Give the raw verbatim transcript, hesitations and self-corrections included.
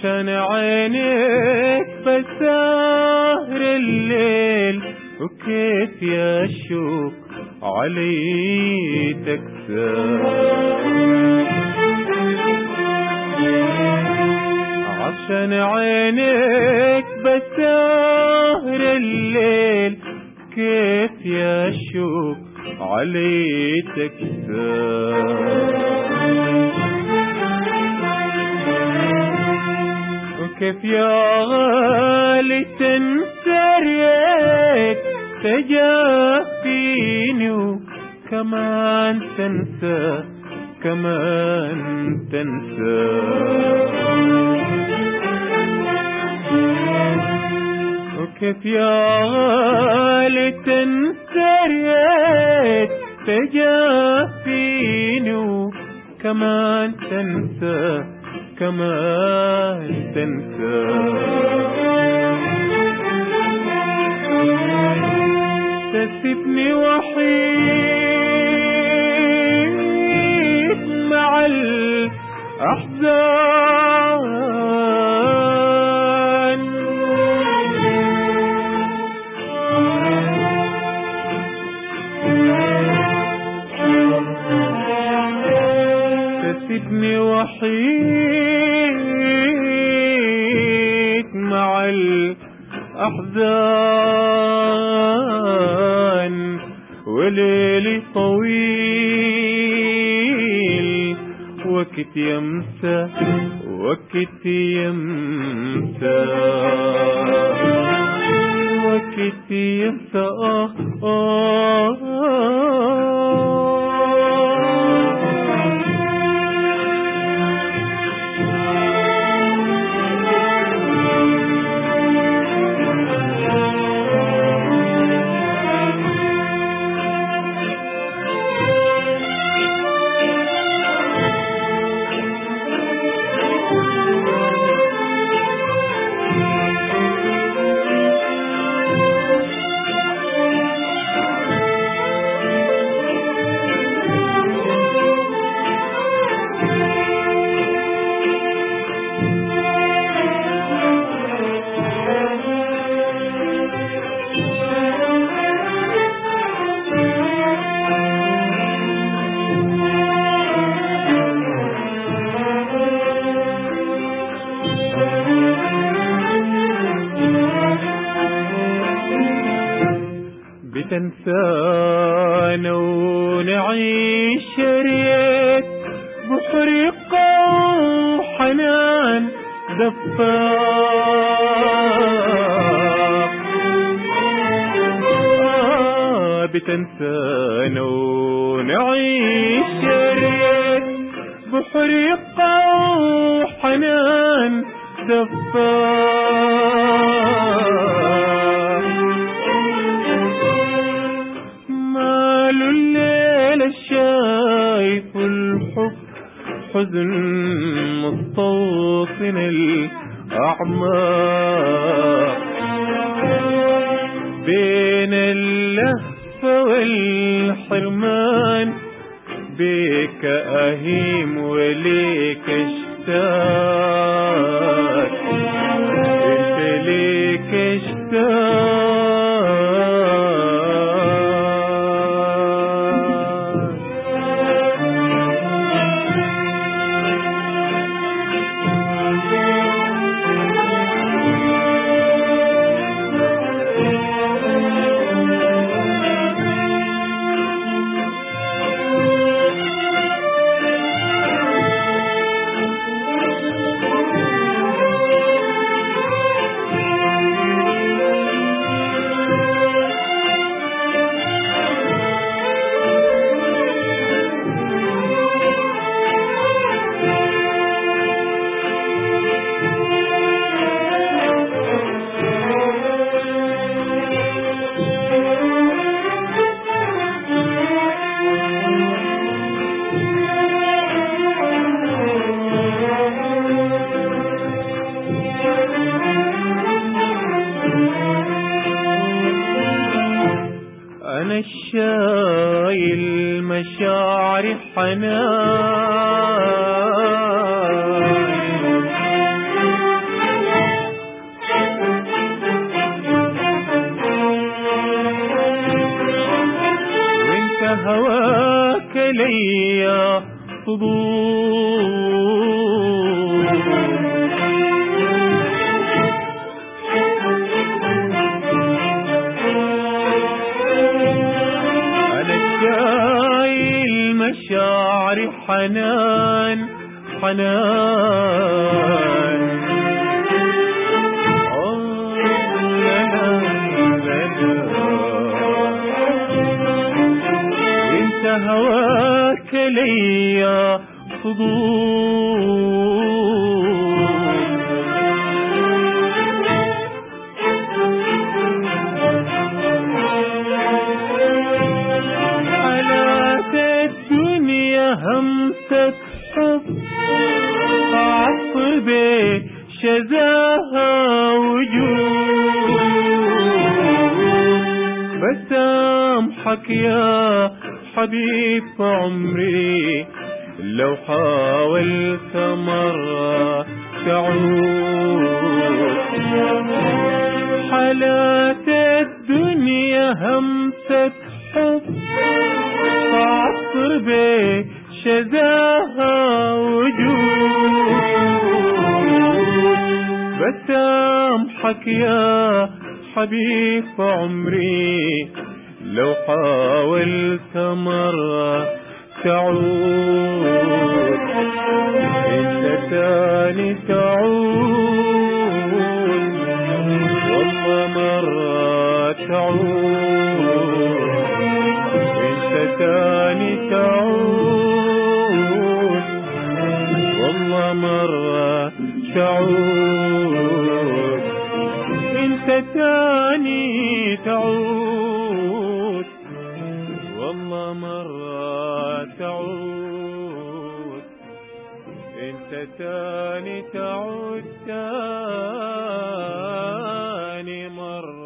عشان عينيك بسهر الليل، وكيف يا شوق علي تكسر. عشان عينيك بسهر الليل، كيف يا شوق علي تكسر. وكيف يا غالي تنسى ريت تجافيني، وكمان تنسى كمان تنسى. وكيف يا غالي تنسى ريت تجافيني، وكمان تنسى كمان تنسى. تسيبني وحيد مع الأحزان، تسيبني وحيد مع الأحزان، وليلي طويل وقت يمسى وقت يمسى وقت يمسى. آه آه بتنسانا ونعيش ريت بحرقة وحنان دفاق. آه بتنسانا ونعيش ريت بحرقة وحنان دفاق. ماله الليلة شايف الحب حزن مستوطن الأعماق، بين اللهفة والحرمان، بك أهيم وليك اشتاق، انت ليك اشتاق. أنا الشايل مشاعر حنان، هواك ليا فضول. أنا شايل مشاعري حنان حنان. انت هواك ليا فضول. حالات الدنيا همسة حب عصر بشذاها وجود. بسامحك يا حبيب عمري لو حاولت مرة تعود. حالات الدنيا همسة حب عصر بشذاها وجود. بسامحك يا حبيب عمري لو حاولت مرة تعود. انت تاني تعود والله مرة تعود. انت تاني تعود والله مرة تعود. انت تاني تعود والله مرة تعود. انت تاني تعود تاني مرة.